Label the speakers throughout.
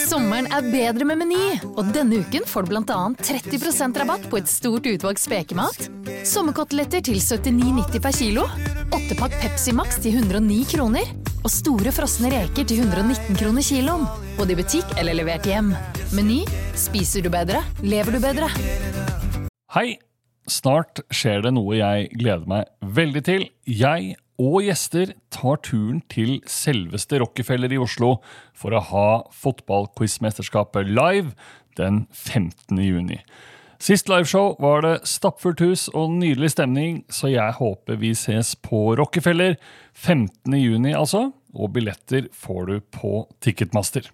Speaker 1: Sommeren bedre med Meny, og denne uken får du blant annet 30% rabatt på et stort utvalg spekemat, sommerkoteletter til 79,90 per kilo, 8-pakk Pepsi Max til 109 kroner, og store frosne reker til 119 kroner kiloen, både i butikk eller levert hjem. Meny, spiser du bedre, lever du bedre.
Speaker 2: Hei, snart skjer det noe jeg gleder meg veldig til. Jeg og gjester tar turen til selveste Rockefeller i Oslo for å ha fotballquizmesterskapet live den 15. juni. Sist liveshow var det stappfullt hus og nydelig stemning, så jeg håper vi ses på Rockefeller 15. juni altså, og billetter får du på Ticketmaster.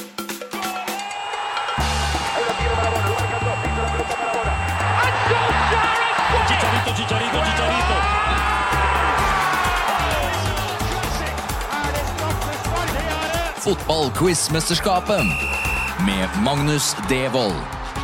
Speaker 3: Fotballquizmesterskapet med Magnus Devold.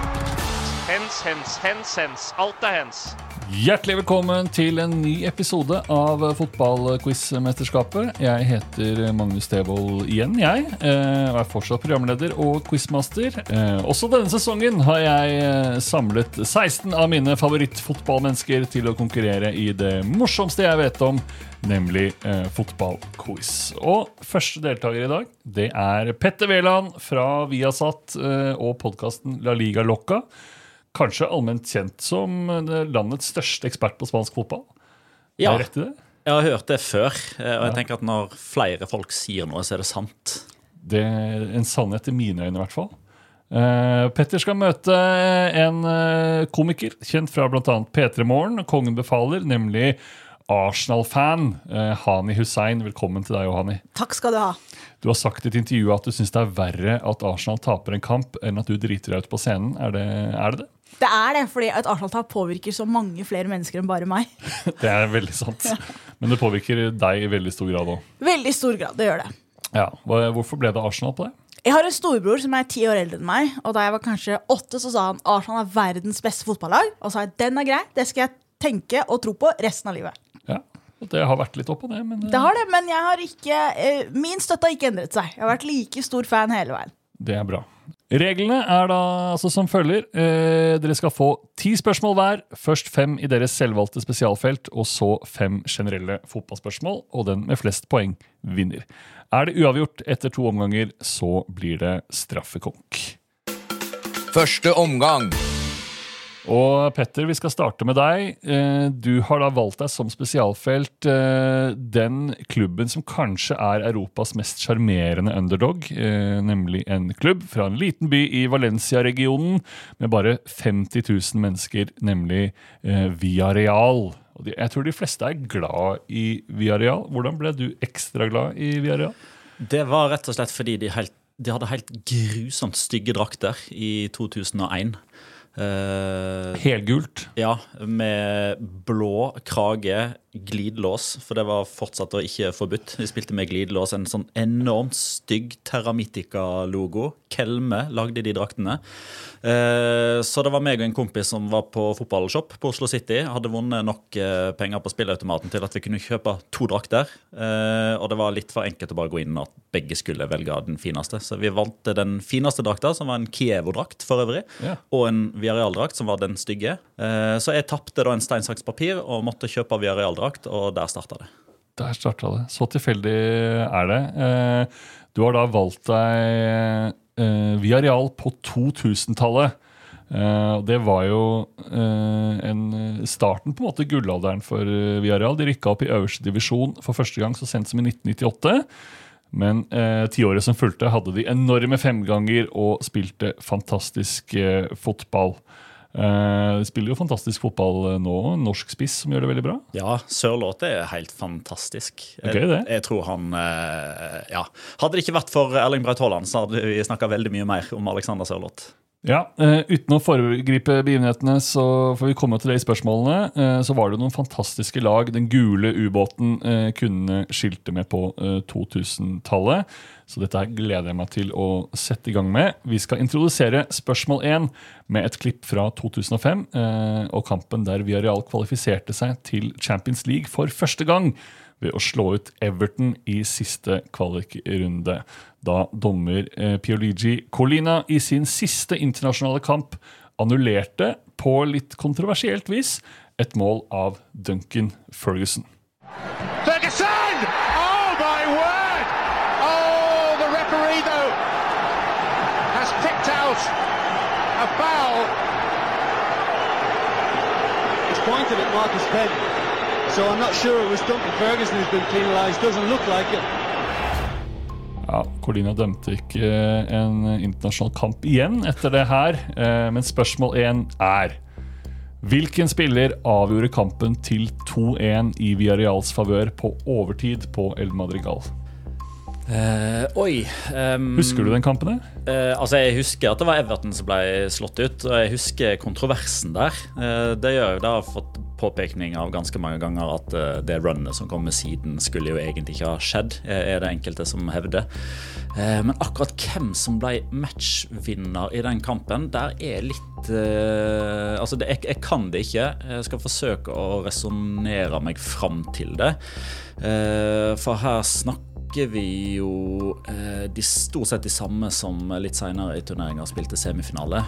Speaker 4: Hens. Alt hens.
Speaker 2: Hjertelig velkommen til en ny episode av fotballquizmesterskapet. Jeg heter Magnus Devold igjen, og fortsatt programleder og quizmaster. Også denne sesongen har jeg samlet 16 av mine favorittfotballmennesker til å konkurrere i det morsomste jeg vet om, nemlig fotballquiz. Og første deltaker i dag, det Petter Wæland fra Viasat og podcasten La Liga Loca. Kanskje allment kjent som landets største ekspert på spansk fotball.
Speaker 5: Ja,
Speaker 2: rett i det?
Speaker 5: Jeg har hørt det før, og jeg tenker at når flere folk sier noe, så det sant.
Speaker 2: Det en sannhet i mine øyne i hvert fall. Petter skal møte en komiker, kjent fra blant annet P3 Morgen, Kongen befaler, nemlig Arsenal-fan, Hani Hussein. Velkommen til deg, Hani.
Speaker 6: Takk skal du ha.
Speaker 2: Du har sagt i et intervju at du synes det verre at Arsenal taper en kamp enn at du driter deg ut på scenen. Er det det?
Speaker 6: Det det, fordi et Arsenal-tap påvirker så mange flere mennesker enn bare meg.
Speaker 2: Det veldig sant. Men det påvirker deg i veldig stor grad også.
Speaker 6: Veldig stor grad, det gjør det.
Speaker 2: Ja, hvorfor ble det Arsenal på det?
Speaker 6: Jeg har en storbror som 10 år eldre enn meg, og da jeg var kanskje 8, så sa han Arsenal verdens beste fotballag, og sa jeg, den grei, det skal jeg tenke og tro på resten av livet.
Speaker 2: Ja, og det har vært litt opp og ned. Men
Speaker 6: det har det, men jeg har ikke, min støtte har ikke endret seg. Jeg har vært like stor fan hele veien.
Speaker 2: Det bra. Reglene da altså som følger. Dere skal få 10 spørsmål hver. Først 5 i deres selvvalgte spesialfelt, og så 5 generelle fotballspørsmål, og den med flest poeng vinner. Det uavgjort etter 2 omganger, så blir det straffekonk.
Speaker 3: Første omgang.
Speaker 2: Og Petter, vi skal starte med deg. Du har da valgt deg som spesialfelt den klubben som kanskje Europas mest charmerende underdog, nemlig en klubb fra en liten by i Valencia-regionen med bare 50 000 mennesker, nemlig Villarreal. Og jeg tror de fleste glad i Villarreal. Hvordan ble du ekstra glad i Villarreal?
Speaker 5: Det var rett og slett fordi de hadde helt grusomt stygge drakter i 2001.
Speaker 2: Helgult.
Speaker 5: Ja, med blå krage, glidelås, for det var fortsatt og ikke forbudt. De spilte med glidelås, en sånn enormt stygg Terramytica-logo. Kelme lagde de draktene. Så det var meg og en kompis som var på fotballshop på Oslo City, hadde vunnet nok penger på spillautomaten til at vi kunne kjøpe 2 drakter, og det var litt for enkelt å bare gå inn at begge skulle velge den fineste. Så vi valgte den fineste drakta, som var en Kievo-drakt for øvrig, og en Villarreal-drakt, som var den stygge. Så jeg tappte da en stein, saks, papir og måtte kjøpe Villarreal-drakt, og der startet det.
Speaker 2: Der startet det. Så tilfeldig det. Du har da valgt deg Villarreal på 2000-tallet. Det var jo starten på en måte gullalderen for Villarreal. De rykket opp i øverste divisjon for første gang så sent som i 1998. Men 10 året som fulgte hadde de enorme 5-ganger og spilte fantastisk fotball. De spiller jo fantastisk fotball nå, norsk spiss som gjør det veldig bra. Ja,
Speaker 5: Sørloth helt fantastisk.
Speaker 2: Det.
Speaker 5: Jeg tror han, hadde det ikke vært for Erling Braut Haaland, så hadde vi snakket veldig mye mer om Alexander Sørloth.
Speaker 2: Ja, uten å foregripe begivenhetene så får vi komme til det i spørsmålene. Så var det noen fantastiske lag. Den gule ubåten kunne skilte med på 2000-tallet. Så dette gleder jeg meg til å sette i gang med. Vi skal introdusere spørsmål 1 med et klipp fra 2005 og kampen der Villarreal kvalifiserte seg til Champions League for første gang ved å slå ut Everton i siste kvalikrunde. da dommer Pierluigi Collina I sin siste internasjonale kamp annullerte på litt kontroversielt vis et mål av Duncan Ferguson.
Speaker 4: Ferguson! Oh my word! Oh, the referee though has picked out a foul.
Speaker 7: It's pointed at Marcus Penn, so I'm not sure it was Duncan Ferguson who's been penalised. Doesn't look like it.
Speaker 2: Ja, Collina dømte ikke en internasjonal kamp igjen etter det her, men spørsmål 1 hvilken spiller avgjorde kampen til 2-1 I Villarreals favør på overtid på El Madrigal? Husker du den kampen der?
Speaker 5: Altså jeg husker at det var Everton som ble slått ut, og jeg husker kontroversen der. Det gjør jo da fått påpekning av ganske mange ganger at det runnet som kom med siden skulle jo egentlig ikke ha skjedd, det enkelte som hevder. Men akkurat hvem som ble matchvinner I den kampen, der litt altså jeg kan det ikke. Jeg skal forsøke å resonere meg fram til det. For her snakker vi jo de stort sett de samme som litt senere I turneringen spilte semifinale.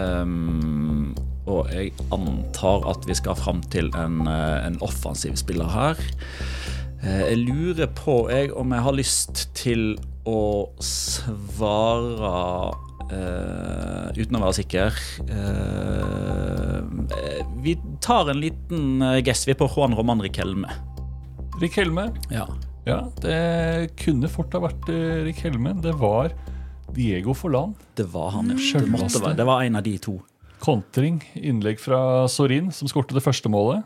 Speaker 5: Og jeg antar at vi skal fram til en offensiv spiller her. Jeg lurer på om jeg har lyst til å svare uten å være sikker. Vi tar en liten guess vi på Juan Román Riquelme.
Speaker 2: Riquelme?
Speaker 5: Ja.
Speaker 2: Ja, det kunne fort ha vært Riquelme. Det var Diego Forlán.
Speaker 5: Det var han, ja. Det var en av de to.
Speaker 2: Kontring, innlegg fra Sorin, som skorte det første målet.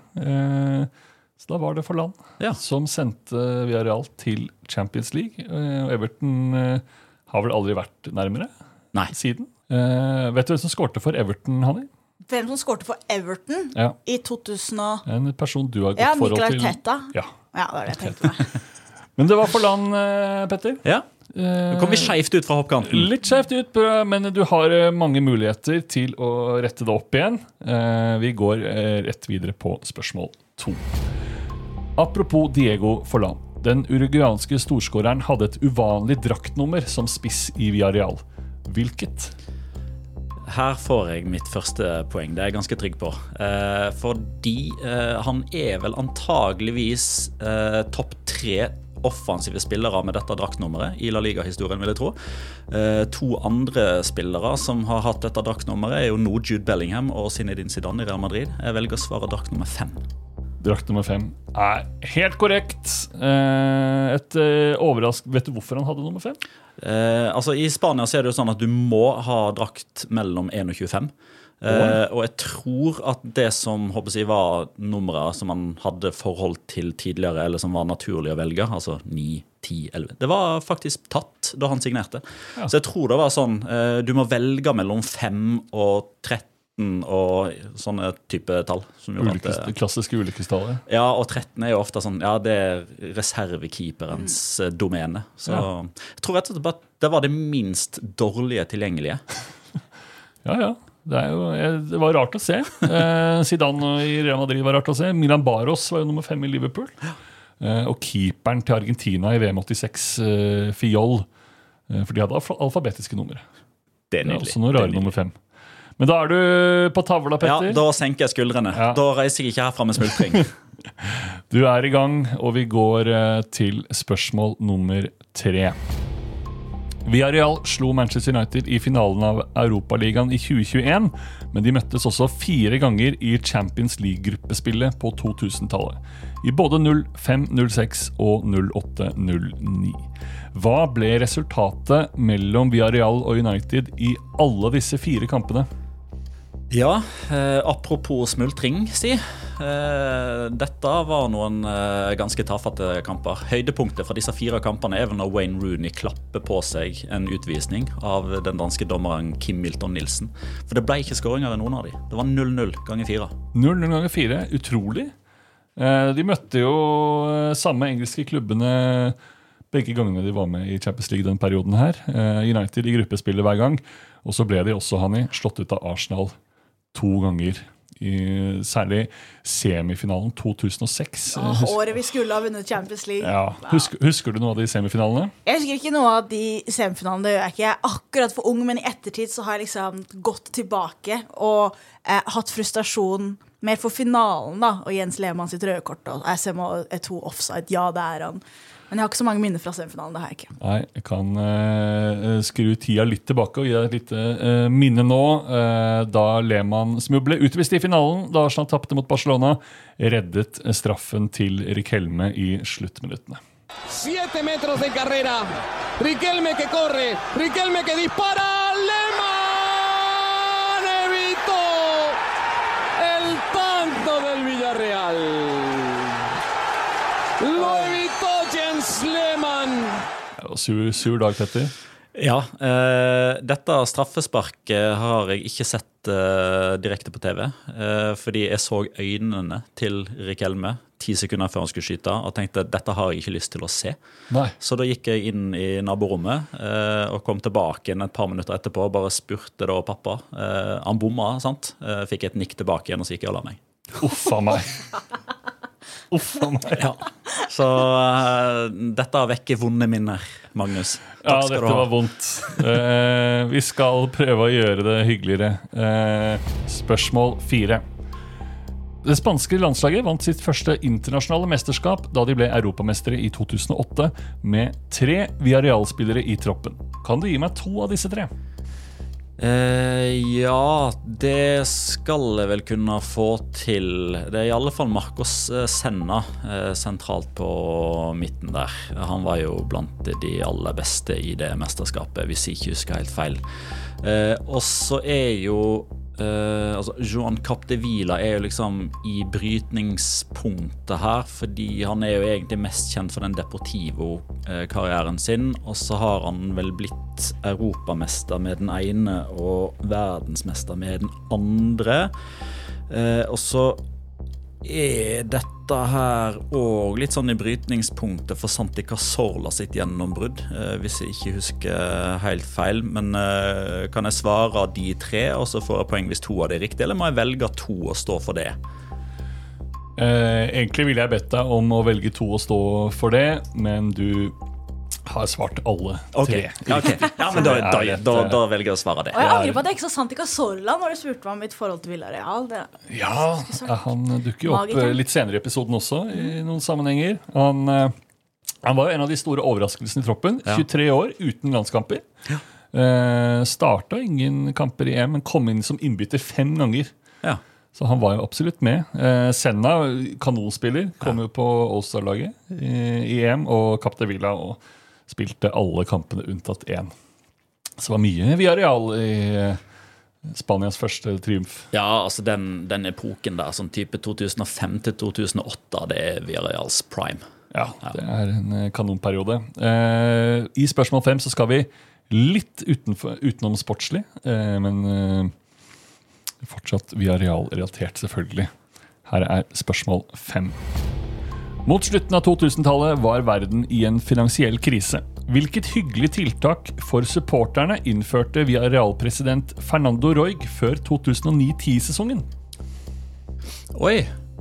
Speaker 2: Så da var det Forlán som sendte Villarreal til Champions League. Og Everton har vel aldri vært nærmere siden. Vet du hvem som skorte for Everton, Hanni?
Speaker 6: Hvem som skorte for Everton I 2000?
Speaker 2: En person du har gått forhold til.
Speaker 6: Mikel Arteta. Ja, det var det jeg tenkte meg.
Speaker 2: Men det var Forlán, Petter.
Speaker 5: Ja. Nå kom vi skjevt ut fra hoppkanten.
Speaker 2: Litt skjevt ut, men du har mange muligheter til å rette det opp igjen. Vi går rett videre på spørsmål 2. Apropos Diego Forlán. Den uruguanske storskåreren hadde et uvanlig draktnummer som spiss I Villarreal. Hvilket?
Speaker 5: Her får jeg mitt første poeng, det jeg ganske trygg på. Fordi han vel antageligvis topp 3 offensive spillere med dette draktnummeret I La Liga-historien, vil jeg tro. 2 andre spillere som har hatt dette draktnummeret jo nå Jude Bellingham og Zinedine Zidane I Real Madrid. Jeg velger å svare drakt nummer 5.
Speaker 2: Drakt nummer 5 helt korrekt. Et vet du hvorfor han hadde nummer 5?
Speaker 5: Altså I Spania så det jo sånn at du må ha drakt mellom 1 og 25. Og jeg tror at det som håper jeg, var nummeret som han hadde forhold til tidligere, eller som var naturlig å velge, altså 9, 10, 11. Det var faktisk tatt da han signerte. Ja. Så jeg tror det var sånn, du må velge mellom 5 og 13 og sånne type tall. Som
Speaker 2: det klassiske ulykkestallet.
Speaker 5: Ja, og 13 jo ofte sånn, ja, det reservekeeperens domene. Så jeg tror rett og slett at det var det minst dårlige tilgjengelige.
Speaker 2: Ja. Det var rart å se. Zidane I Real Madrid var rart å se. Milan Baros var jo nummer 5 I Liverpool. Og keeperen til Argentina I VM 86, Fiol. For de hadde alfabetiske numre.
Speaker 5: Det nydelig.
Speaker 2: Også noe rare nummer 5. Men da du på tavla, Petter.
Speaker 5: Ja, da senker jeg skuldrene. Ja. Da reiser jeg ikke herfra med smultring.
Speaker 2: Du I gang, og vi går til spørsmål nummer 3. Villarreal slo Manchester United I finalen av Europaligaen I 2021, men de møttes også 4 ganger I Champions League-gruppespillet på 2000-tallet. I både 05, 06 og 08, 09. Hva ble resultatet mellom Villarreal og United I alle disse 4 kampene?
Speaker 5: Ja, apropos smultring, dette var noen ganske tafatte kamper. Høydepunktet for disse 4 kampene vel når Wayne Rooney klapper på seg en utvisning av den danske dommeren Kim Milton Nielsen. For det ble ikke skåringer I noen av de. Det var 0-0 ganger 4.
Speaker 2: 0-0 ganger 4, utrolig. De møtte jo samme engelske klubbene begge gangene de var med I Champions League den perioden her. United I gruppespillet hver gang, og så ble de også, Hanni, slått ut av Arsenal 2 ganger særlig semifinalen 2006.
Speaker 6: Året vi skulle ha vunnet Champions League.
Speaker 2: Ja. Husker du noe av de semifinalene?
Speaker 6: Jeg husker ikke noe av de semifinalene, det gjør jeg ikke. Jeg er akkurat for ung, men i ettertid så har jeg liksom gått tilbake og hatt frustrasjon mer for finalen da, og Jens Lehmann sitt røde kort, og SMO er 2 offside, ja det er han. Men jeg har ikke så mange minner fra semifinalen, det har jeg ikke.
Speaker 2: Nei, jeg kan skru tida litt tilbake og gi deg et lite minne nå. Da Lehmann, som jo ble utvist i finalen, da Arsenal tappte mot Barcelona, reddet straffen til Riquelme i sluttminuttene.
Speaker 8: 7 metros de carrera. Riquelme que corre. Riquelme que dispara. Lehmann evitó el tanto del Villarreal. Lo evitó Jens Lehmann.
Speaker 2: Sur dag, Petter.
Speaker 5: Ja, dette straffesparket har jeg ikke sett direkte på TV, fordi jeg så øynene til Riquelme 10 sekunder før han skulle skyte, og tenkte dette har jeg ikke lyst til å se.
Speaker 2: Nei.
Speaker 5: Så da gikk jeg inn i naborommet og kom tilbake igjen et par minutter etterpå, og bare spurte da pappa. Han bomma, sant? Fikk et nikk tilbake igjen, og så gikk jeg og la meg.
Speaker 2: Uffa meg. Uffa meg.
Speaker 5: Ja. Så dette vekker vonde minner, Magnus.
Speaker 2: Ja, dette var vondt. Vi skal prøve å gjøre det hyggeligere. Spørsmål 4. Det spanske landslaget vant sitt første internasjonale mesterskap da de ble europamestere i 2008 med 3 Villarreal-spillere i troppen. Kan du gi meg 2 av disse 3?
Speaker 5: Ja, det skal jeg vel kunne få til. Det er i alle fall Marcos Senna sentralt på midten der. Han var jo blant de aller beste i det mesterskapet, hvis jeg ikke husker helt feil. Og så er jo Joan Capdevila er jo liksom i brytningspunktet her, fordi han er jo egentlig mest kjent for den Deportivo-karrieren sin, og så har han vel blitt europamester med den ene og verdensmester med den andre, og så er dette her også litt sånn i brytningspunktet for Santi Cazorla sitt gjennombrudd, hvis jeg ikke husker helt feil, men kan jeg svare de 3, og så får jeg poeng hvis 2 av det er riktig, eller må jeg velge 2 og stå for det?
Speaker 2: Egentlig ville jeg bedt deg om å velge 2 og stå for det, men du har svart alle 3.
Speaker 5: Okay. Ja, men da velger jeg å svare det.
Speaker 6: Og jeg angrer på at jeg ikke så Santi Cazorla når du spurte meg om mitt forhold til Villarreal.
Speaker 2: Ja, han dukker jo opp litt senere i episoden også, i noen sammenhenger. Han var jo en av de store overraskelsene i troppen. 23 år, uten landskamper. Startet ingen kamper i EM, men kom inn som innbytter 5 ganger. Ja. Så han var jo absolutt med. Senna, kanonspiller, kom jo på All-Star-laget i EM, og Capdevila og spilte alle kampene unntatt 1. Så det var mye Villarreal i Spanias første triumf. Ja,
Speaker 5: altså den epoken der, sånn type 2005 til 2008, det er Villarreals prime.
Speaker 2: Ja, det er en kanonperiode. I spørsmål 5 så skal vi litt utenom sportslig, men fortsatt Villarreal-relatert selvfølgelig. Her er spørsmål 5. Mot slutten av 2000-tallet var verden i en finansiell krise. Hvilket hyggelig tiltak for supporterne innførte Villarreal-president Fernando Roig før 2009-10-sesongen?
Speaker 5: Oi,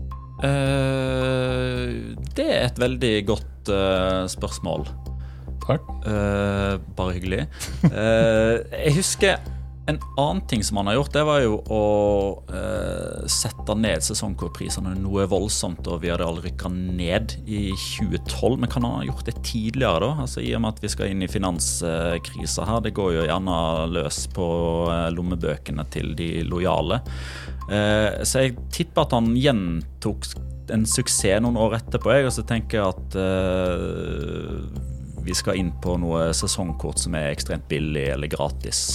Speaker 5: det er et veldig godt spørsmål.
Speaker 2: Takk.
Speaker 5: Bare hyggelig. Jeg husker en annen ting som han har gjort, det var jo å sette ned sesongkortprisene noe voldsomt, og vi hadde aldri rykket ned i 2012, men kan han ha gjort det tidligere da? Altså i og med at vi skal inn i finanskrisa her, det går jo gjerne løs på lommebøkene til de lojale. Så jeg tipper at han gjentok en suksess noen år etterpå, og så tenker jeg at vi skal inn på noe sesongkort som er ekstremt billig eller gratis.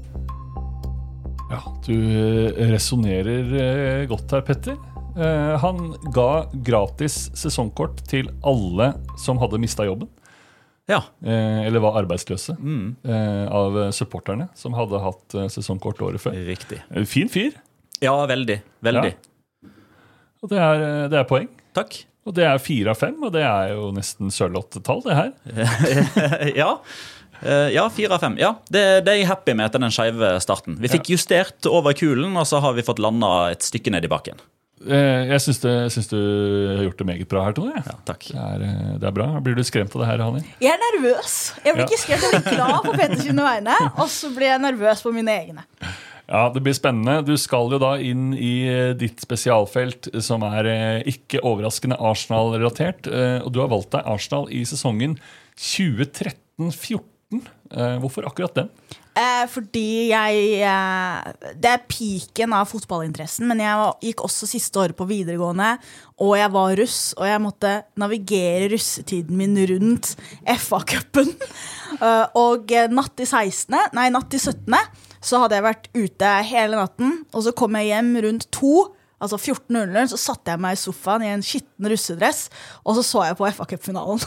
Speaker 2: Ja, du resonerer godt her, Petter. Han ga gratis sesongkort til alle som hadde mistet jobben.
Speaker 5: Ja.
Speaker 2: Eller var arbeidsløse av supporterne som hadde hatt sesongkort året før.
Speaker 5: Riktig.
Speaker 2: Fin fyr.
Speaker 5: Ja, veldig. Veldig.
Speaker 2: Ja. Og det er poeng.
Speaker 5: Takk.
Speaker 2: Og det er 4 av 5, og det er jo nesten sølvlottetall, det her.
Speaker 5: Ja. Ja, 4 av 5. Ja, det er jeg happy med etter den skeive starten. Vi fikk justert over kulen, og så har vi fått landet et stykke ned i bakken.
Speaker 2: Jeg synes du har gjort det meget bra her, Tone.
Speaker 5: Ja, takk.
Speaker 2: Det er bra. Blir du skremt av det her, Hani?
Speaker 6: Jeg er nervøs. Jeg blir ikke skremt, jeg blir glad på Peters vegne, og så blir jeg nervøs på mine egne.
Speaker 2: Ja, det blir spennende. Du skal jo da inn i ditt spesialfelt, som ikke overraskende Arsenal-relatert. Og du har valgt deg Arsenal i sesongen 2013-14. Hvorfor akkurat den?
Speaker 6: Fordi det er piken av fotballinteressen, men jeg gikk også siste året på videregående, og jeg var russ, og jeg måtte navigere russetiden min rundt FA-cupen. Og natt til 17. så hadde jeg vært ute hele natten, og så kom jeg hjem rundt 2, altså 14:00, så satte jeg meg i sofaen i en skitten russedress, og så jeg på FA-cupfinalen.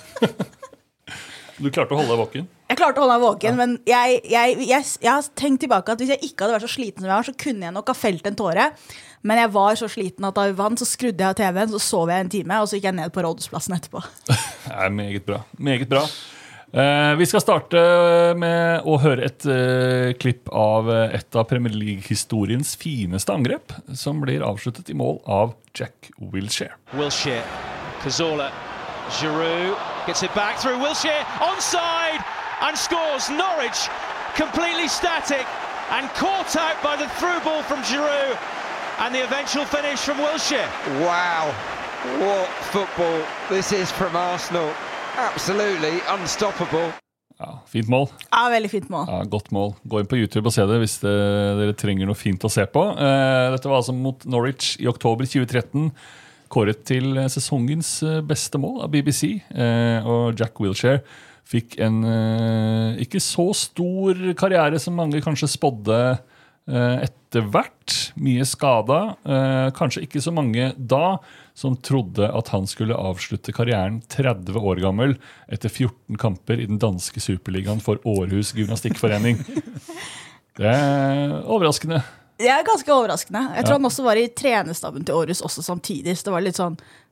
Speaker 2: Du klarte å holde deg våken?
Speaker 6: Jeg klarte å holde meg våken, men jeg har tenkt tilbake at hvis jeg ikke hadde vært så sliten som jeg var, så kunne jeg nok ha felt en tåre. Men jeg var så sliten at da vi vant, så skrudde jeg av TV-en, så sov jeg en time, og så gikk jeg ned på Rådhusplassen etterpå.
Speaker 2: Det er meget bra. Meget bra. Vi skal starte med å høre et klipp av et av Premier League-historiens fineste angrep, som blir avsluttet i mål av Jack Wilshere.
Speaker 9: Wilshere, Cazorla, Giroud gets it back through Wilshere, onside, and scores. Norwich completely static and caught out by the through ball from Giroud, and the eventual finish from Wilshere.
Speaker 10: Wow, what football this is from Arsenal. Absolutely unstoppable.
Speaker 2: Ja, fint mål.
Speaker 6: Ja, veldig fint mål.
Speaker 2: Ja, godt mål. Gå inn på YouTube og se det hvis dere trenger noe fint å se på. Dette var altså mot Norwich i oktober 2013. Kåret til sesongens beste mål av BBC. Og Jack Wilshere fikk en ikke så stor karriere som mange kanskje spådde etter hvert. Mye skada. Kanskje ikke så mange da som trodde at han skulle avslutte karrieren 30 år gammel etter 14 kamper i den danske superligaen for Aarhus Gymnastikkforening. Det er overraskende.
Speaker 6: Det er ganske overraskende. Jeg tror han også var i trenerstaben til Aarhus også samtidig, så det var litt sånn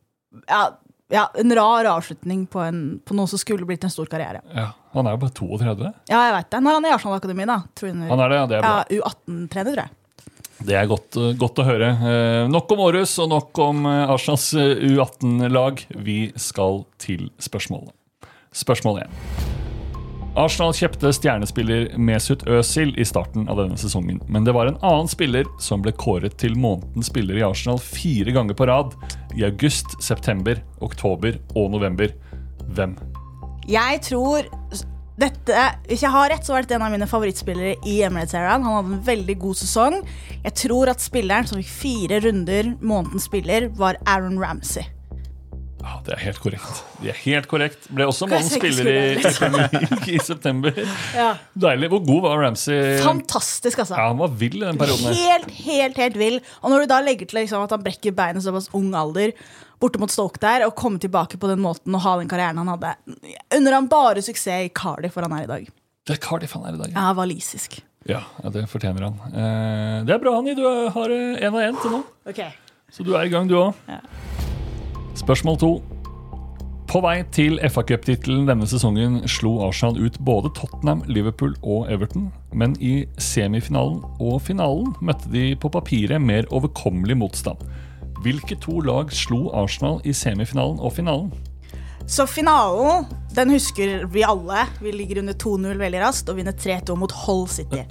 Speaker 6: en rar avslutning på noe som skulle blitt en stor karriere.
Speaker 2: Ja, han er jo bare 32.
Speaker 6: Ja, jeg vet det. Nå er han i Arsenal Akademi da.
Speaker 2: Han er det, ja, det er bra.
Speaker 6: Ja, U18-trener, tror jeg.
Speaker 2: Det er godt å høre. Nok om Aarhus og nok om Arsenals U18-lag. Vi skal til spørsmålet. Spørsmål 1. Arsenal kjøpte stjernespiller Mesut Özil i starten av denne sesongen, men det var en annen spiller som ble kåret til månedens spiller i Arsenal 4 ganger på rad, i august, september, oktober og november. Hvem?
Speaker 6: Jeg tror hvis jeg har rett, så var det en av mine favorittspillere i Emirates-æraen. Han hadde en veldig god sesong. Jeg tror at spilleren som fikk 4 runder månedens spiller var Aaron Ramsey.
Speaker 2: Ja, det er helt korrekt. Det er helt korrekt. Ble også månedens spiller i Premier League i september.
Speaker 6: Ja.
Speaker 2: Deilig. Hvor god var Ramsey?
Speaker 6: Fantastisk, altså.
Speaker 2: Ja, han var vill i den perioden.
Speaker 6: Helt vill. Og når du da legger til liksom, at han brekker beinet såpass ung alder, borte mot Stoke der, og komme tilbake på den måten og ha den karrieren han hadde, under han bare suksess i Cardiff, hvor han er i dag.
Speaker 2: Det er Cardiff han er i dag.
Speaker 6: Ja, walisisk.
Speaker 2: Ja, det fortjener han. Det er bra, Hanni. Du har 1 av 1 til nå.
Speaker 6: Okay.
Speaker 2: Så du er i gang, du også.
Speaker 6: Ja.
Speaker 2: Spørsmål 2. På vei til FA-cup-titelen denne sesongen slo Arsenal ut både Tottenham, Liverpool og Everton, men i semifinalen og finalen møtte de på papiret mer overkommelig motstand. Hvilke 2 lag slo Arsenal i semifinalen og finalen?
Speaker 6: Så finalen, den husker vi alle. Vi ligger under 2-0 veldig raskt og vinner 3-2 mot Hull City.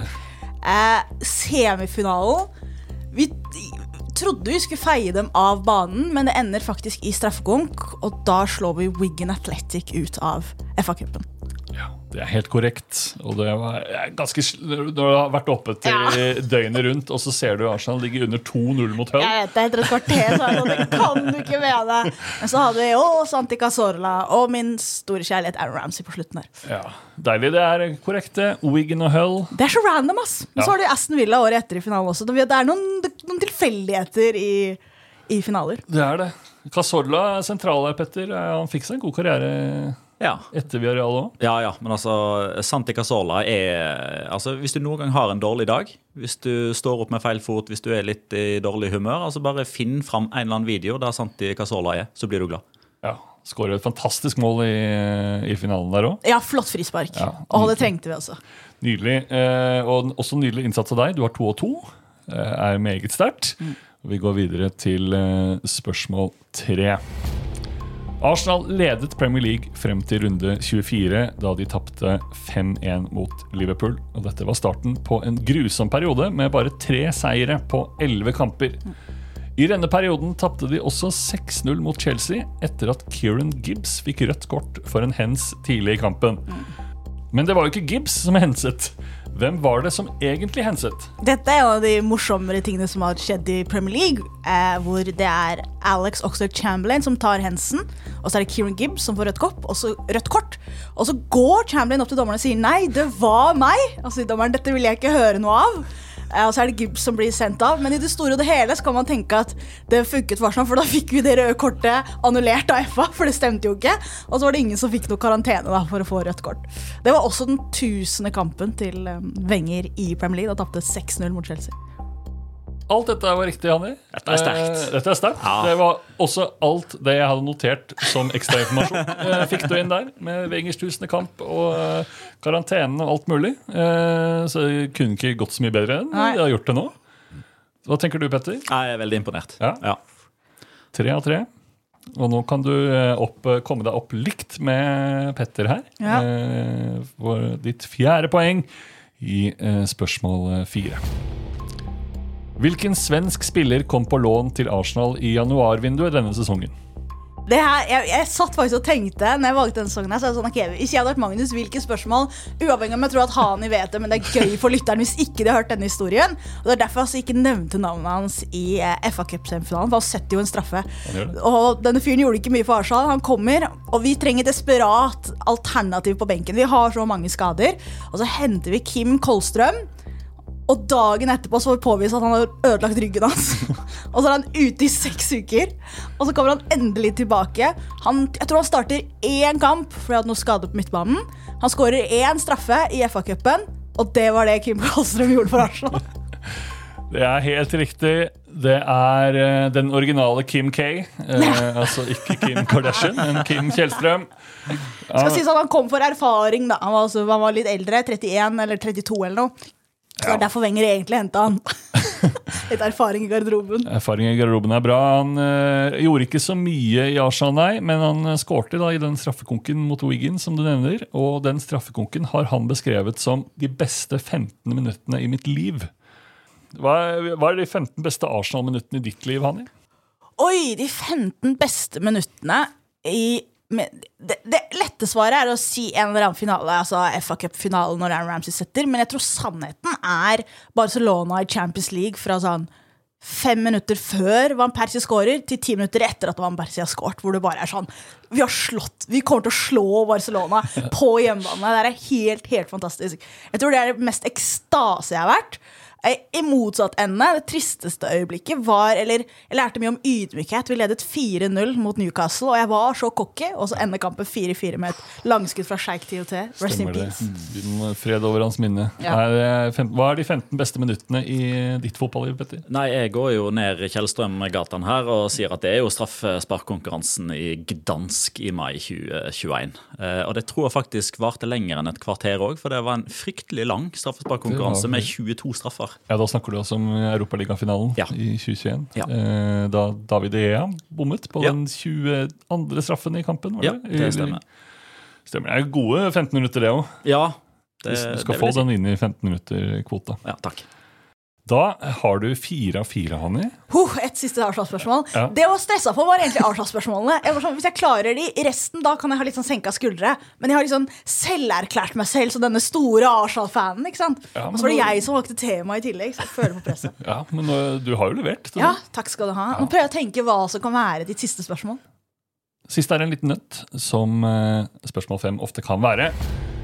Speaker 6: Semifinalen, vi trodde vi skulle feie dem av banen, men det ender faktisk i straffekonk, og da slår vi Wigan Athletic ut av FA-cupen.
Speaker 2: Ja, det er helt korrekt. Og det var ganske når du har vært oppe til døgnet rundt, og så ser du Arsenal ligge under 2-0 mot Hull.
Speaker 6: Jeg vet det, etter et kvarter, så det kan du ikke mene. Men så hadde vi Santi Cazorla og min store kjærlighet Aaron Ramsey på slutten her.
Speaker 2: Ja, deilig, det er korrekt. Wigan og Hull.
Speaker 6: Det er så random, ass. Men så har du Aston Villa året etter i finalen også. Det er noen tilfeldigheter i finaler. Det er det. Cazorla sentral her, Petter. Han fikk seg en god karriere etter Villarreal også.
Speaker 5: Ja, men altså Santi Cazorla altså, hvis du noen gang har en dårlig dag, hvis du står opp med feil fot, hvis du er litt i dårlig humør, altså bare finn fram en eller annen video der Santi Cazorla så blir du glad.
Speaker 2: Ja, Skårer et fantastisk mål i finalen der også.
Speaker 6: Ja, flott frispark.
Speaker 2: Ja,
Speaker 6: Og det trengte vi også.
Speaker 2: Nydelig. Og også nydelig innsats av deg. Du har 2-2. Meget sterkt. Vi går videre til spørsmål 3. Arsenal ledet Premier League frem til runde 24, da de tappte 5-1 mot Liverpool. Og dette var starten på en grusom periode med bare 3 seire på 11 kamper. I denne perioden tappte de også 6-0 mot Chelsea etter at Kieran Gibbs fikk rødt kort for en hens tidlig i kampen. Men det var jo ikke Gibbs som henset. Hvem var det som egentlig henset? Dette
Speaker 6: en av de morsommere tingene som har skjedd i Premier League, hvor det Alex Oxlade-Chamberlain som tar hensen, og så det Kieran Gibbs som får rødt kort, og så går Chamberlain opp til dommeren og sier nei, det var meg. Altså dommeren, dette vil jeg ikke høre noe av. Og så det Gibbs som blir sendt av. Men i det store og det hele så kan man tenke at det funket for Arsenal, for da fikk vi det røde kortet annullert av FA, for det stemte jo ikke. Og så var det ingen som fikk noe karantene da, for å få rødt kort. Det var også den 1000. kampen til Wenger i Premier League. Da tappte 6-0 mot Chelsea.
Speaker 2: Alt dette var riktig, Hanni.
Speaker 5: Dette sterkt.
Speaker 2: Ja. Det var også alt det jeg hadde notert som ekstra informasjon. Fikk du inn der, med Wengers 1000. kamp og karantenen og alt mulig. Så det kunne ikke gått så mye bedre enn jeg har gjort det nå. Hva tenker du, Petter?
Speaker 5: Jeg veldig imponert.
Speaker 2: Ja. 3 av 3. Og nå kan du komme deg opp likt med Petter her.
Speaker 6: Ja.
Speaker 2: For ditt 4. poeng i spørsmål 4. Hvilken svensk spiller kom på lån til Arsenal i januarvinduet denne sesongen?
Speaker 6: Det her, jeg satt faktisk og tenkte når jeg valgte denne sesongen her, så sånn, okay, hvis jeg hadde vært Magnus, hvilke spørsmål, uavhengig om jeg tror at Hani vet det, men det gøy for lytteren hvis ikke de har hørt denne historien, og det derfor jeg altså ikke nevnte navnet hans i FA Cup-semifinalen, for han setter jo en straffe, og denne fyren gjorde ikke mye for Arsenal. Han kommer, og vi trenger desperat alternativ på benken, vi har så mange skader, og så henter vi Kim Kolstrøm, og dagen etterpå så får vi påvise at han har ødelagt ryggen hans. Og så han ute i 6 uker. Og så kommer han endelig tilbake. Jeg tror han starter 1 kamp, for jeg hadde noe skade på midtbanen. Han skårer 1 straffe i FA-cupen, og det var det Kim Karlstrøm gjorde for Arsenal.
Speaker 2: Det helt riktig. Det den originale Kim K. Altså ikke Kim Kardashian, men Kim Kjellstrøm.
Speaker 6: Skal sies at han kom for erfaring da. Han var litt eldre, 31 eller 32 eller noe. Så det derfor Wenger egentlig hentet han. Litt erfaring i garderoben.
Speaker 2: Erfaring i garderoben bra. Han gjorde ikke så mye i Arsenal, nei, men han skårte da i den straffekonken mot Wigan, som du nevner, og den straffekonken har han beskrevet som de beste 15 minuttene i mitt liv. Hva de 15 beste Arsenal-minuttene i ditt liv, Hanni?
Speaker 6: Oi, de 15 beste minuttene i det lette svaret å si en eller annen finale, altså FA Cup-finalen når Aaron Ramsey setter, men jeg tror sannheten Barcelona i Champions League fra sånn 5 minutter før Van Persie skårer til 10 minutter etter at Van Persie har skårt, hvor det bare sånn, vi kommer til å slå Barcelona på hjemmebane. Det helt fantastisk. Jeg tror det det mest ekstase jeg har vært. I motsatt ende, det tristeste øyeblikket var, eller jeg lærte mye om ydmykhet. Vi ledet 4-0 mot Newcastle, og jeg var så cocky, og så ender kampen 4-4 med et langskudd fra Sheikh TOT. Rest in peace.
Speaker 2: Fred over hans minne.
Speaker 6: Ja.
Speaker 2: Hva de 15 beste minuttene i ditt fotballiv, Petter?
Speaker 5: Nei, jeg går jo ned Kjellstrøm-gatan her og sier at det jo straffesparkkonkurransen i Gdansk i mai 2021. Og det tror jeg faktisk varte lenger enn et kvarter også, for det var en fryktelig lang straffesparkkonkurranse med 22 straffer.
Speaker 2: Ja, da snakker du altså om Europaligafinalen i 2021. Ja. Da David Ea bommet på den 22. straffen i kampen, var det?
Speaker 5: Ja, det stemmer.
Speaker 2: Stemmer. Det gode 15 minutter det også.
Speaker 5: Ja.
Speaker 2: Du skal få den inn i 15 minutter kvota.
Speaker 5: Ja, takk.
Speaker 2: Da har du 4 av 4, Hanni.
Speaker 6: Et siste Arsenal-spørsmål. Ja. Det jeg var stresset for var egentlig Arsenal-spørsmålene. Sånn, hvis jeg klarer de, resten da kan jeg ha litt sånn senket skuldre. Men jeg har liksom selverklært meg selv som denne store Arsenal-fanen, ikke sant? Ja, og så var det jeg som valgte tema i tillegg, så jeg føler på presset.
Speaker 2: Ja, men du har jo levert.
Speaker 6: Ja, takk skal du ha. Nå prøver jeg å tenke hva som kan være ditt siste spørsmål.
Speaker 2: Siste en liten nøtt, som spørsmål 5 ofte kan være.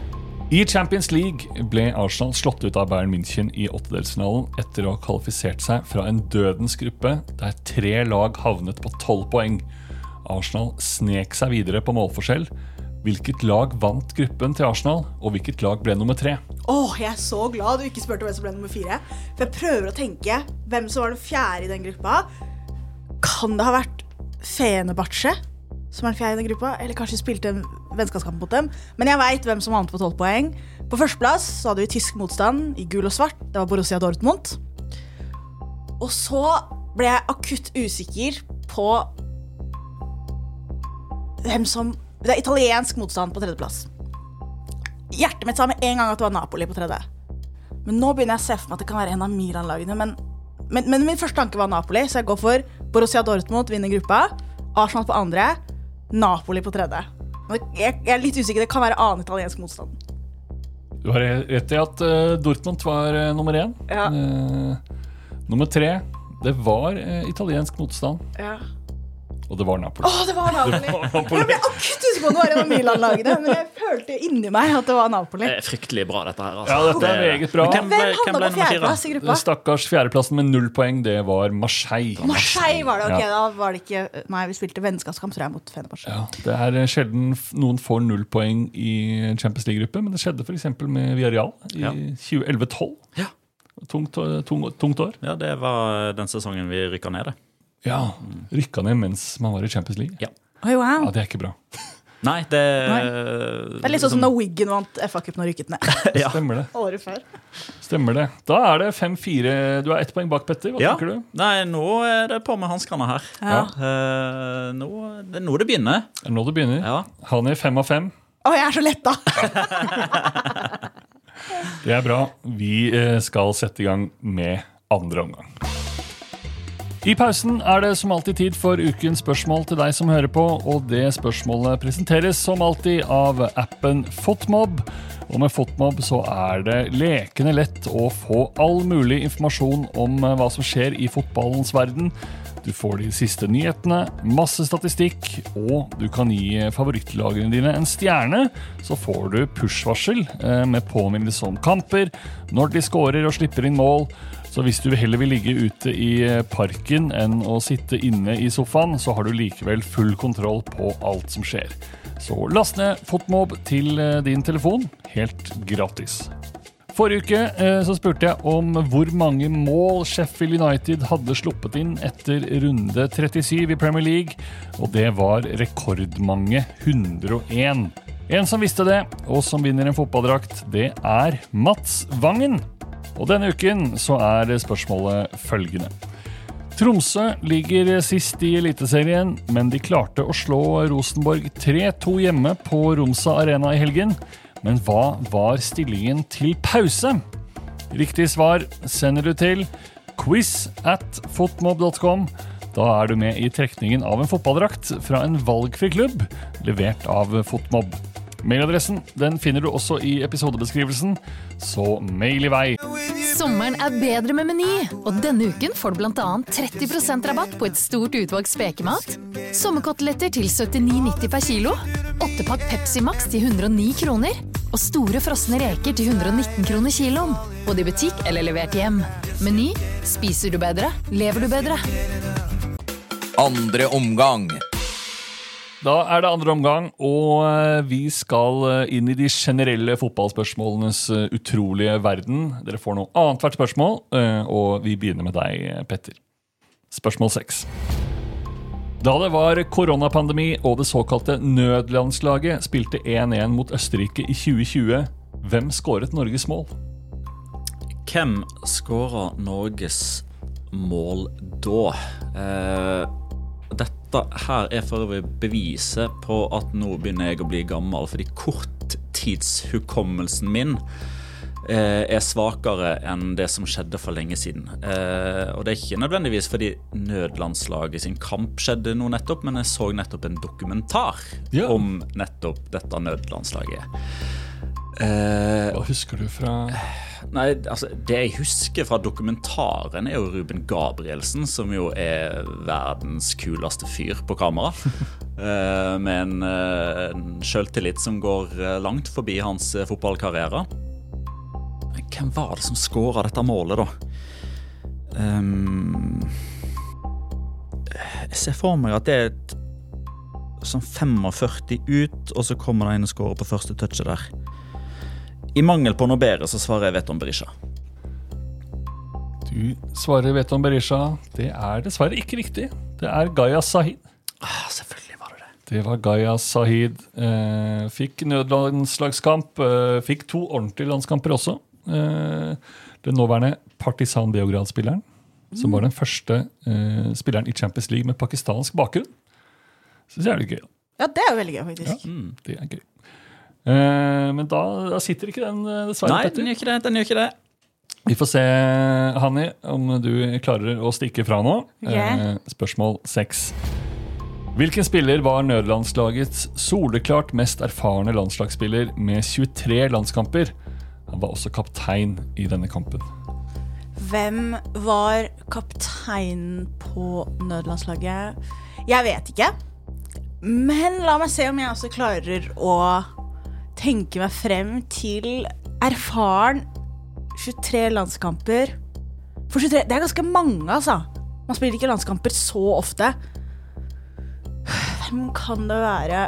Speaker 2: I Champions League ble Arsenal slått ut av Bayern München i 8-delsfinalen etter å ha kvalifisert seg fra en dødens gruppe der 3 lag havnet på 12 poeng. Arsenal snek seg videre på målforskjell. Hvilket lag vant gruppen til Arsenal, og hvilket lag ble nummer 3?
Speaker 6: Jeg så glad du ikke spurte hvem som ble nummer 4. For jeg prøver å tenke hvem som var den 4. i den gruppa. Kan det ha vært Fenerbahçe? som den fjerde i gruppa, eller kanskje spilte en vennskapskamp mot dem. Men jeg vet hvem som havnet på 12 poeng. På førsteplass så hadde vi tysk motstand i gul og svart. Det var Borussia Dortmund. Og så ble jeg akutt usikker på hvem som... Det er italiensk motstand på tredjeplass. Hjertet mitt sa med en gang at det var Napoli på tredje. Men nå begynner jeg å se for meg at det kan være en av Milan-lagene. Men min første tanke var Napoli, så jeg går for Borussia Dortmund vinner gruppa, Arsenal på andre, Napoli på tredje. Jeg er litt usikker, det kan være annen italiensk motstand.
Speaker 2: Du har rett i at Dortmund var nummer 1.
Speaker 6: Ja.
Speaker 2: Nummer 3, det var italiensk motstand.
Speaker 6: Ja.
Speaker 2: Og det var Napoli.
Speaker 6: Det var Napoli. Jeg ble akutt usikker på om det var en av Milan-lagene, men jeg følte inni meg at det var Napoli.
Speaker 5: Det er fryktelig bra dette her. Altså.
Speaker 2: Ja, dette er meget bra.
Speaker 6: Hvem havnet på fjerdeplass i gruppa?
Speaker 2: Stakkars fjerdeplassen med 0 poeng, det var Marseille.
Speaker 6: Marseille var det, ok, da var det ikke... Nei, vi spilte vennskapskamp, tror jeg, mot Fenerbahçe.
Speaker 2: Ja, det er sjelden noen får 0 poeng i Champions League-gruppe, men det skjedde for eksempel med Villarreal i 2011-12.
Speaker 5: Ja.
Speaker 2: Tungt år.
Speaker 5: Ja, det var den sesongen vi rykket ned det.
Speaker 2: Ja, rykket ned mens man var i Champions League.
Speaker 5: Ja.
Speaker 6: Oi, wow.
Speaker 2: Ja, det er ikke bra.
Speaker 5: Nei, det...
Speaker 6: Det er litt sånn som når Wigan vant FA-cupen og rykket ned.
Speaker 2: Ja. Stemmer det.
Speaker 6: Året før.
Speaker 2: Stemmer det. Da er det 5-4. Du har 1 poeng bak, Petter. Hva tenker du?
Speaker 5: Nei, nå er det på med hanskene her.
Speaker 6: Ja.
Speaker 5: Det er nå det begynner.
Speaker 2: Det er nå det begynner.
Speaker 5: Ja.
Speaker 2: Han er 5 av 5.
Speaker 6: Jeg er så letta!
Speaker 2: Det er bra. Vi skal sette i gang med andre omgang. I pausen er det som alltid tid for ukens spørsmål til deg som hører på, og det spørsmålet presenteres som alltid av appen Fotmob. Og med Fotmob så er det lekende lett å få all mulig informasjon om hva som skjer i fotballens verden. Du får de siste nyhetene, masse statistikk, og du kan gi favorittlagene dine en stjerne, så får du push-varsel med påminnelse om kamper, når de scorer og slipper inn mål. Så hvis du heller vil ligge ute i parken enn å sitte inne i sofaen, så har du likevel full kontroll på alt som skjer. Så last ned Fotmob til din telefon, helt gratis. Forrige uke så spurte jeg om hvor mange mål Sheffield United hadde sluppet inn etter runde 37 i Premier League, og det var rekordmange, 101. En som visste det, og som vinner en fotballdrakt, det er Mats Vangen. Og denne uken så er spørsmålet følgende. Tromsø ligger sist i Eliteserien, men de klarte å slå Rosenborg 3-2 hjemme på Romsa Arena i helgen. Men hva var stillingen til pause? Riktig svar sender du til quiz@fotmob.com. Da er du med i trekningen av en fotballdrakt fra en valgfri klubb, levert av Fotmob. Mailadressen den finner du også i episodebeskrivelsen, så mail i vei.
Speaker 1: Sommeren er bedre med Meny, og denne uken får du blant annet 30% rabatt på et stort utvalg spekemat, sommerkoteletter til 79,90 per kilo, 8-pakk Pepsi Max til 109 kroner, og store frosne reker til 119 kroner kiloen, både i butikk eller levert hjem. Meny, spiser du bedre, lever du bedre.
Speaker 3: Andre omgang.
Speaker 2: Da er det andre omgang, og vi skal inn i de generelle fotballspørsmålenes utrolige verden. Dere får noe annet hvert spørsmål, og vi begynner med deg, Petter. Spørsmål 6. Da det var koronapandemi og det såkalte nødlandslaget spilte 1-1 mot Østerrike i 2020, hvem skåret Norges mål?
Speaker 5: Hvem skåret Norges mål da? Dette her er for å bevise på at nå begynner jeg å bli gammel, fordi korttidshukommelsen min er svakere enn det som skjedde for lenge siden. Og det er ikke nødvendigvis fordi nødlandslaget sin kamp skjedde nå nettopp, men jeg så nettopp en dokumentar om nettopp dette nødlandslaget.
Speaker 2: Hva husker du fra...
Speaker 5: Nei, altså, det jeg husker fra dokumentaren er jo Ruben Gabrielsen, som jo er verdens kuleste fyr på kamera, med en selvtillit som går langt forbi hans fotballkarriere. Hvem var det som skåret dette målet da? Jeg ser for meg at det er sånn 45 ut, og så kommer det en og skårer på første touchet der. I mangel på noe bedre så svarer jeg Veton Berisha.
Speaker 2: Du svarer Veton Berisha. Det er dessverre ikke riktig. Det er Gaia Sahin.
Speaker 5: Selvfølgelig var det det.
Speaker 2: Det var Gaya Sahid. Fikk nødlandslagskamp. Fikk 2 ordentlige landskamper også. Den nåværende Partizan Beograd-spilleren, som var den første spilleren i Champions League med pakistansk bakgrunn. Synes jeg det gøy.
Speaker 6: Ja, det jo veldig gøy, faktisk.
Speaker 2: Ja, det gøy. Men da sitter ikke den dessverre,
Speaker 5: Nei,
Speaker 2: Petter.
Speaker 5: den gjør ikke det.
Speaker 2: Vi får se, Hanni, om du klarer å stikke fra nå.
Speaker 6: Okay.
Speaker 2: Spørsmål 6. Hvilken spiller var nødlandslagets soleklart mest erfarne landslagsspiller med 23 landskamper? Han var også kaptein i denne kampen.
Speaker 6: Hvem var kaptein på nødlandslaget? Jeg vet ikke. Men la meg se om jeg også klarer å tenke meg frem til erfaren 23 landskamper. For 23, det ganske mange, altså. Man spiller ikke landskamper så ofte. Hvem kan det være?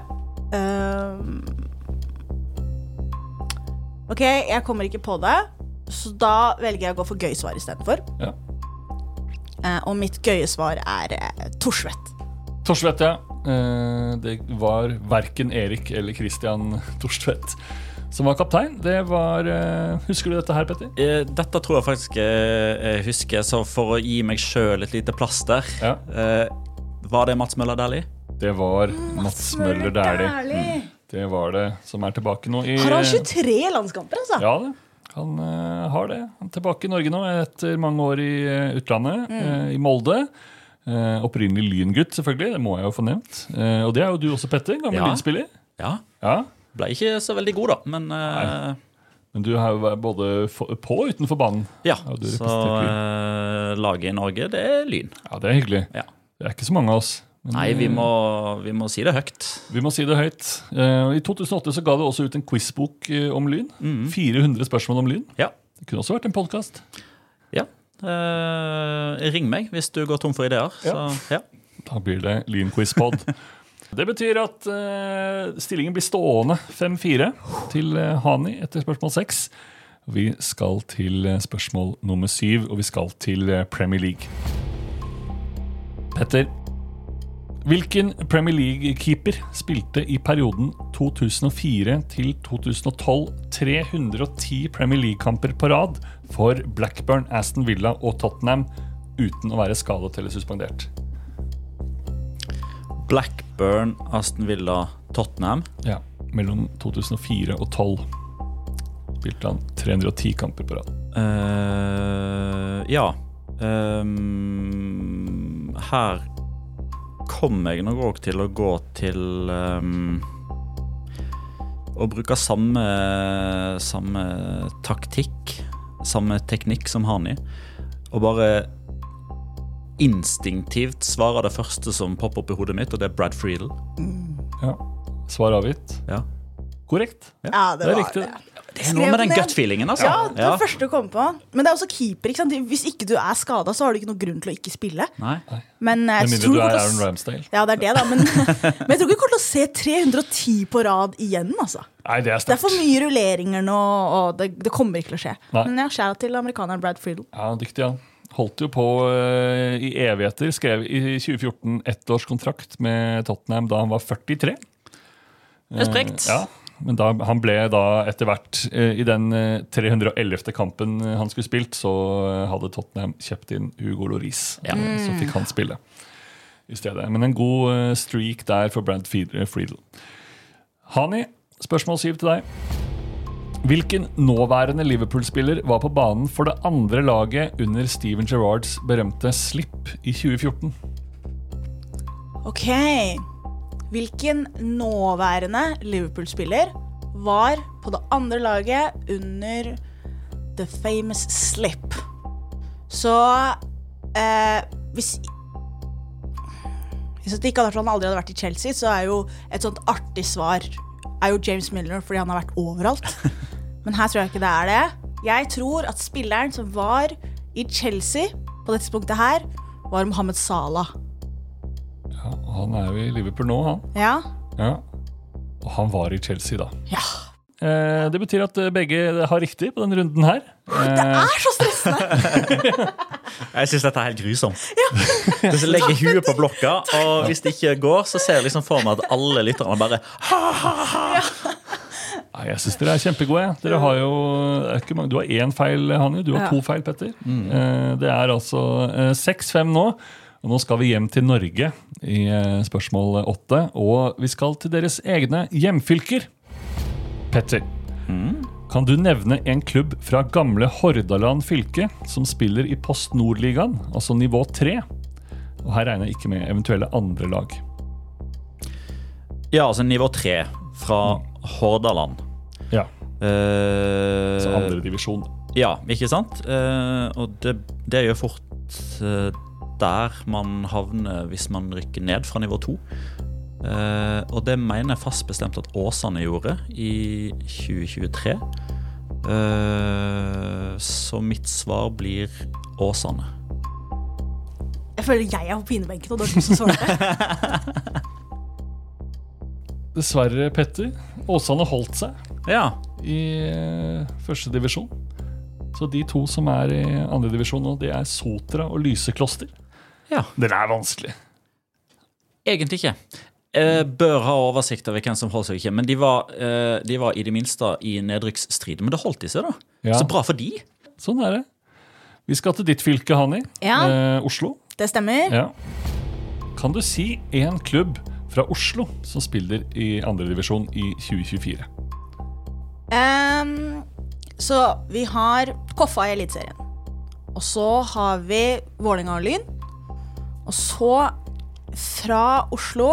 Speaker 6: Ok, jeg kommer ikke på det. Så da velger jeg å gå for gøy-svar i stedet for.
Speaker 2: Ja.
Speaker 6: Og mitt gøye-svar Thorsvedt.
Speaker 2: Thorsvedt, ja. Det var hverken Erik eller Christian Thorsvedt som var kaptein. Det var... Husker du dette her, Petter?
Speaker 5: Dette tror jeg faktisk jeg husker, så for å gi meg selv et lite plaster.
Speaker 2: Ja.
Speaker 5: Var det Mats Møller Dæhlie?
Speaker 2: Det var Mats Møller Dæhlie. Det var det, som tilbake nå i...
Speaker 6: Har han 23 landskamper, altså?
Speaker 2: Ja, det. Han har det. Han tilbake i Norge nå etter mange år i utlandet, i Molde. Opprinnelig Lyngutt, selvfølgelig. Det må jeg jo få nevnt. Og det jo du også, Petter, gammel lynspiller.
Speaker 5: Ja. Ble ikke så veldig god da, men...
Speaker 2: Men du har jo både på og utenfor banen.
Speaker 5: Ja, så laget i Norge, det Lyn.
Speaker 2: Ja, det hyggelig. Ja. Det ikke så mange av oss. Men,
Speaker 5: nei, vi må si det høyt.
Speaker 2: Vi må si det høyt. I 2008 så ga du også ut en quizbok om Lyn. 400 spørsmål om Lyn.
Speaker 5: Ja.
Speaker 2: Det kunne også vært en podcast.
Speaker 5: Ja. Ring meg hvis du går tom for ideer.
Speaker 2: Ja.
Speaker 5: Så, ja.
Speaker 2: Da blir det Lyn Quizpod. Det betyr at stillingen blir stående 5-4 til Hani etter spørsmål 6. Vi skal til spørsmål nummer 7, og vi skal til Premier League. Petter, hvilken Premier League-keeper spilte i perioden 2004 til 2012 310 Premier League-kamper på rad for Blackburn, Aston Villa og Tottenham uten å være skadet eller suspendert?
Speaker 5: Blackburn, Aston Villa, Tottenham.
Speaker 2: Ja, mellom 2004 og 12 spilte han 310 kamper på rad.
Speaker 5: Ja. Her kommer jeg nok også til å gå til å bruke samme taktikk, samme teknikk som Hani, og bare instinktivt svare det første som popper opp i hodet mitt, og det Brad Friedel.
Speaker 2: Ja, svar avgitt.
Speaker 5: Ja.
Speaker 2: Korrekt.
Speaker 6: Ja, det var
Speaker 2: riktig.
Speaker 5: Det noe med den gut-feelingen, altså.
Speaker 6: Ja, det første å komme på. Men det også keeper, ikke sant? Hvis ikke du skadet, så har du ikke noen grunn til å ikke spille.
Speaker 5: Nei.
Speaker 6: Men
Speaker 2: mindre du Aaron Ramsdale.
Speaker 6: Ja, det det da. Men jeg tror ikke vi kommer til å se 310 på rad igjen, altså.
Speaker 2: Nei, det
Speaker 6: Det for mye rulleringer nå, og det kommer ikke til å skje.
Speaker 2: Nei.
Speaker 6: Men ja, shout til amerikaneren Brad Friedel.
Speaker 2: Ja, dyktig, ja. Holdt jo på i evigheter, skrev i 2014 ettårskontrakt med Tottenham da han var 43.
Speaker 5: Respekt.
Speaker 2: Ja, men han ble da etter hvert i den 311. kampen han skulle spilt, så hadde Tottenham kjøpt inn Hugo Lloris. Ja. Så fikk han spille i stedet. Men en god streak der for Brad Friedel. Hani, spørsmål 7 til deg. Hvilken nåværende Liverpool-spiller var på banen for det andre laget under Steven Gerrards berømte slip i 2014?
Speaker 6: Ok. Hvilken nåværende Liverpool-spiller var på det andre laget under the famous slip? Så hvis det ikke hadde vært for han aldri hadde vært i Chelsea, så jo et sånt artig svar jo James Milner, fordi han har vært overalt. Men her tror jeg ikke det det. Jeg tror at spilleren som var i Chelsea på dette tidspunktet her, var Mohamed Salah.
Speaker 2: Ja, og han jo i Liverpool nå, han.
Speaker 6: Ja.
Speaker 2: Og han var i Chelsea da.
Speaker 6: Ja.
Speaker 2: Det betyr at begge har riktig på denne runden her.
Speaker 6: Det så stressende! stressende.
Speaker 5: Jeg synes dette er helt grusomt. Hvis jeg legger huet på blokka, og hvis det ikke går, så ser jeg liksom for meg at alle lytterne bare
Speaker 2: Jeg synes dere er kjempegode. Dere har jo ikke mange. Du har 1 feil, Hanni. Du har 2 feil, Petter. Det er altså 6-5 nå. Og nå skal vi hjem til Norge i spørsmål 8. Og vi skal til deres egne hjemfylker. Petter, kan du nevne en klubb fra gamle Hordaland fylke som spiller i Post Nordligaen, altså nivå 3? Og her regner jeg ikke med eventuelle andre lag.
Speaker 5: Ja, altså nivå 3 fra Hordaland.
Speaker 2: Ja. Så andre divisjon.
Speaker 5: Ja, ikke sant? Og det er jo fort der man havner hvis man rykker ned fra nivå 2. Og det mener jeg fast bestemt at Åsane gjorde i 2023. Så mitt svar blir Åsane.
Speaker 6: Jeg føler jeg er på pinebenken, og det er du som svarte.
Speaker 2: Dessverre, Petter. Åsane holdt seg i første divisjon. Så de 2 som er i andre divisjon nå, det er Sotra og Lysekloster.
Speaker 5: Ja.
Speaker 2: Den er vanskelig.
Speaker 5: Egentlig ikke. Jeg bør ha oversikt over hvem som holdt seg ikke, men de var i det minste i nedrykksstrid. Men det holdt de seg da.
Speaker 2: Ja.
Speaker 5: Så bra for de.
Speaker 2: Sånn er det. Vi skal til ditt fylke, Hanni. Oslo.
Speaker 6: Det stemmer.
Speaker 2: Ja. Kan du si en klubb fra Oslo som spiller i andre divisjon i 2024?
Speaker 6: Så vi har Koffa i Elitserien. Og så har vi Vålerenga og Lyn. Og så fra Oslo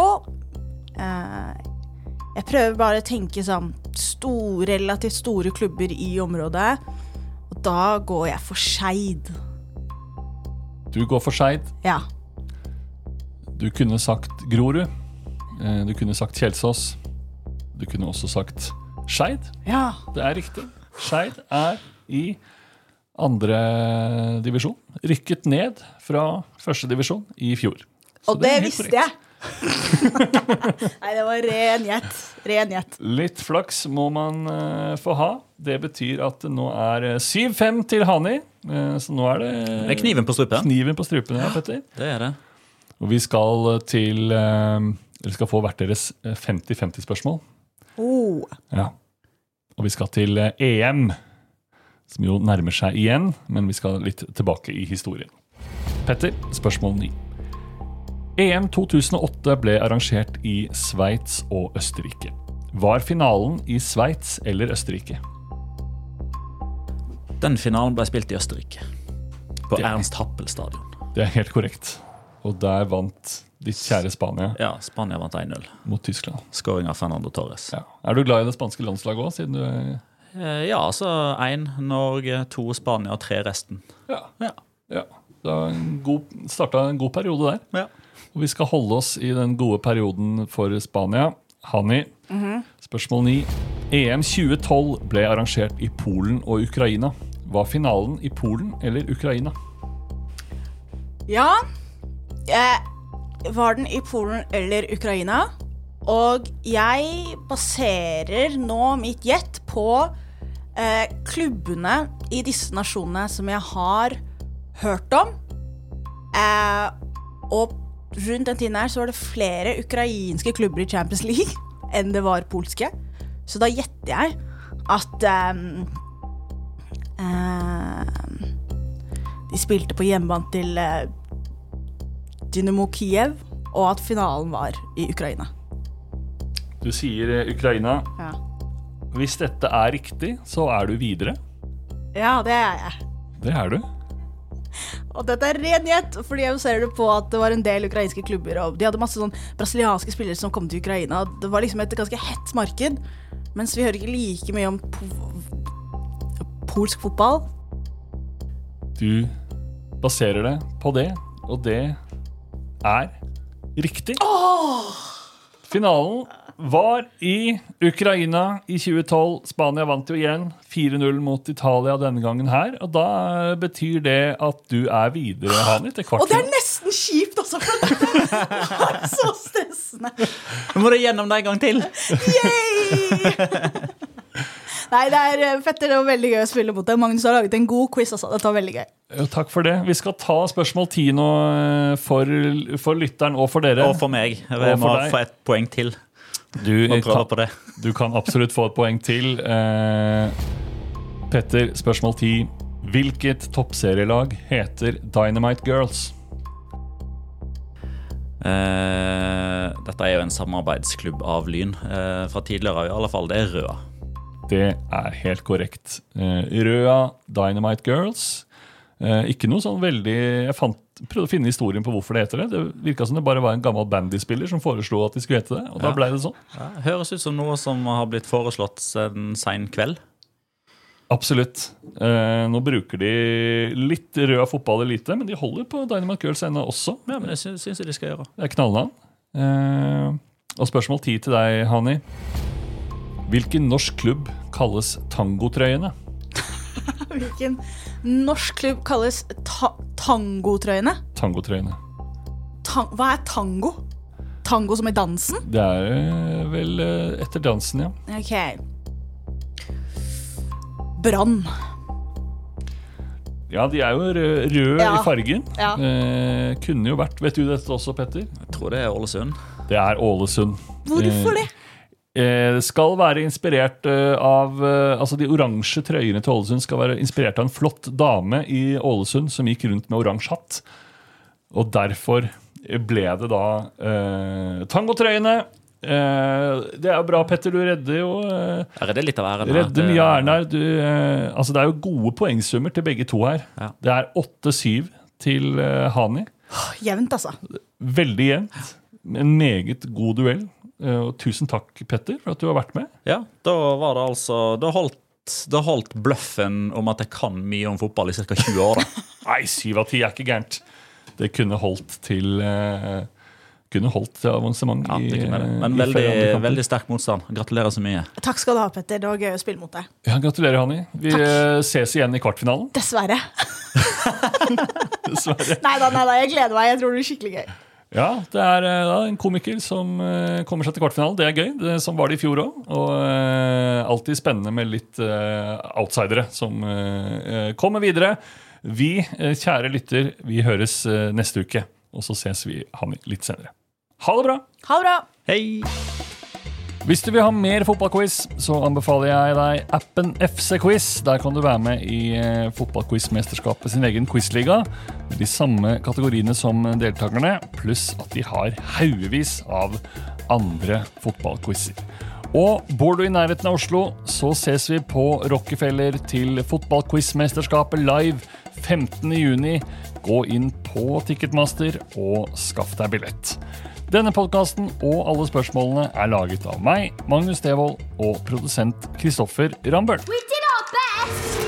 Speaker 6: jeg prøver bare å tenke sånn relativt store klubber i området. Og da går jeg for Skeid.
Speaker 2: Du går for Skeid?
Speaker 6: Ja.
Speaker 2: Du kunne sagt Grorud. Du kunne sagt Kjelsås. Du kunne også sagt Skeid.
Speaker 6: Ja.
Speaker 2: Det er riktig. Skeid er i andre divisjon. Rykket ned fra første divisjon i fjor. Så
Speaker 6: og det visste jeg. Nei, det var ren gjett.
Speaker 2: Litt flaks må man få ha. Det betyr at det nå er 7-5 til Hanni. Så nå er det
Speaker 5: kniven på strupen.
Speaker 2: Kniven på strupen, ja, Petter.
Speaker 5: Det er det.
Speaker 2: Og vi skal til dere skal få hvert deres 50-50 spørsmål. Ja. Og vi skal til EM, som jo nærmer seg igjen, men vi skal litt tilbake i historien. Petter, spørsmål 9. EM 2008 ble arrangert i Sveits og Østerrike. Var finalen i Sveits eller Østerrike?
Speaker 5: Den finalen ble spilt i Østerrike. På Ernst Happel stadion.
Speaker 2: Det er helt korrekt. Og der vant ditt kjære Spania.
Speaker 5: Ja, Spania vant 1-0.
Speaker 2: Mot Tyskland.
Speaker 5: Skåring av Fernando Torres.
Speaker 2: Ja. Er du glad i det spanske landslaget også, siden du...
Speaker 5: Ja, altså 1 Norge, 2 Spania og 3 resten.
Speaker 2: Ja. Det startet en god periode der.
Speaker 5: Ja.
Speaker 2: Og vi skal holde oss i den gode perioden for Spania. Hanni, spørsmål 9. EM 2012 ble arrangert i Polen og Ukraina. Var finalen i Polen eller Ukraina?
Speaker 6: Ja, var den i Polen eller Ukraina? Og jeg baserer nå mitt gjett på klubbene i disse nasjonene som jeg har hørt om. Og rundt den tiden her så var det flere ukrainske klubber i Champions League enn det var polske. Så da gjetter jeg at de spilte på hjemmebane til Dynamo Kiev, og at finalen var i Ukraina.
Speaker 2: Du sier Ukraina.
Speaker 6: Ja.
Speaker 2: Hvis dette er riktig, så er du videre.
Speaker 6: Ja, det er jeg.
Speaker 2: Det er du.
Speaker 6: Og dette er ren gjett, fordi jeg ser det på at det var en del ukrainske klubber, og de hadde masse sånn brasilianske spillere som kom til Ukraina. Det var liksom et ganske hett marked, mens vi hører ikke like mye om polsk fotball.
Speaker 2: Du baserer det på det, og det er riktig. Finalen var i Ukraina i 2012. Spania vant jo igjen 4-0 mot Italia denne gangen her, og da betyr det at du er videre, Hanni, til kvartfinalen.
Speaker 6: Og det er nesten kjipt også, for det er så stressende.
Speaker 5: Nå må du gjennom det en gang til.
Speaker 6: Yay! Nei, Petter, det var veldig gøy å spille mot deg. Magnus har laget en god quiz, altså. Dette var veldig gøy.
Speaker 2: Jo, takk for det. Vi skal ta spørsmål 10 nå for lytteren og for dere.
Speaker 5: Og for meg. Jeg må få et poeng til.
Speaker 2: Du kan absolutt få et poeng til. Petter, spørsmål 10. Hvilket toppserielag heter Dynamite Girls?
Speaker 5: Dette er jo en samarbeidsklubb av Lyn. Fra tidligere i alle fall, det er Røa.
Speaker 2: Det er helt korrekt. Røa Dynamite Girls. Ikke noe sånn veldig... Jeg prøvde å finne historien på hvorfor det heter det. Det virket som det bare var en gammel bandyspiller som foreslo at de skulle hete det, og da ble det sånn.
Speaker 5: Ja, høres ut som noe som har blitt foreslått en sen kveld.
Speaker 2: Absolutt. Nå bruker de litt Røa fotball-elite, men de holder på Dynamite Girls ennå også.
Speaker 5: Ja, men det synes jeg de skal gjøre.
Speaker 2: Det er knallnavn. Og spørsmål 10 til deg, Hani. Hvilken norsk klubb kalles tangotrøyene?
Speaker 6: Hvilken norsk klubb kalles tangotrøyene?
Speaker 2: Tangotrøyene.
Speaker 6: Hva er tango? Tango som i dansen?
Speaker 2: Det er vel etter dansen, ja.
Speaker 6: Ok. Brann.
Speaker 2: Ja, de er jo røde i fargen.
Speaker 6: Ja.
Speaker 2: Kunne jo vært, vet du dette også, Petter?
Speaker 5: Jeg tror det er Ålesund.
Speaker 2: Det er Ålesund.
Speaker 6: Hvorfor det?
Speaker 2: Det skal være inspirert av, altså de oransje trøyene til Ålesund skal være inspirert av en flott dame i Ålesund som gikk rundt med oransje hatt. Og derfor ble det da tangotrøyene. Det er jo bra, Petter, du redder jo
Speaker 5: Jeg redder litt av æren.
Speaker 2: Redder mye av æren her. Altså det er jo gode poengsummer til begge to her.
Speaker 5: Ja.
Speaker 2: Det er 8-7 til Hani.
Speaker 6: Jevnt, altså.
Speaker 2: Veldig jevnt. En meget god duell. Og tusen takk, Petter, for at du har vært med.
Speaker 5: Ja, da var det altså Da holdt bløffen om at jeg kan mye om fotball i ca. 20 år.
Speaker 2: Nei, 7 av 10 er ikke gærent. Det kunne holdt til avansement.
Speaker 5: Ja, det kunne det. Men veldig sterk motstand. Gratulerer så mye.
Speaker 6: Takk skal du ha, Petter. Det var gøy å spille mot deg.
Speaker 2: Ja, gratulerer, Hani. Vi ses igjen i kvartfinalen.
Speaker 6: Dessverre.
Speaker 2: Dessverre.
Speaker 6: Neida, jeg gleder meg. Jeg tror det blir skikkelig gøy.
Speaker 2: Ja, det er en komiker som kommer seg til kvartfinalen. Det er gøy, som var det i fjor også. Og alltid spennende med litt outsidere som kommer videre. Vi, kjære lytter, vi høres neste uke. Og så ses vi litt senere. Ha det bra!
Speaker 6: Ha det bra!
Speaker 5: Hei!
Speaker 2: Hvis du vil ha mer fotballquiz, så anbefaler jeg deg appen FC Quiz. Der kan du være med i fotballquizmesterskapet sin egen quizliga. De samme kategoriene som deltakerne, pluss at de har haugevis av andre fotballquizer. Og bor du i nærheten av Oslo, så ses vi på Rockefeller til fotballquizmesterskapet live 15. juni. Gå inn på Ticketmaster og skaff deg billett. Denne podcasten og alle spørsmålene er laget av meg, Magnus Devold, og produsent Kristoffer Rambøll.
Speaker 11: We did our best!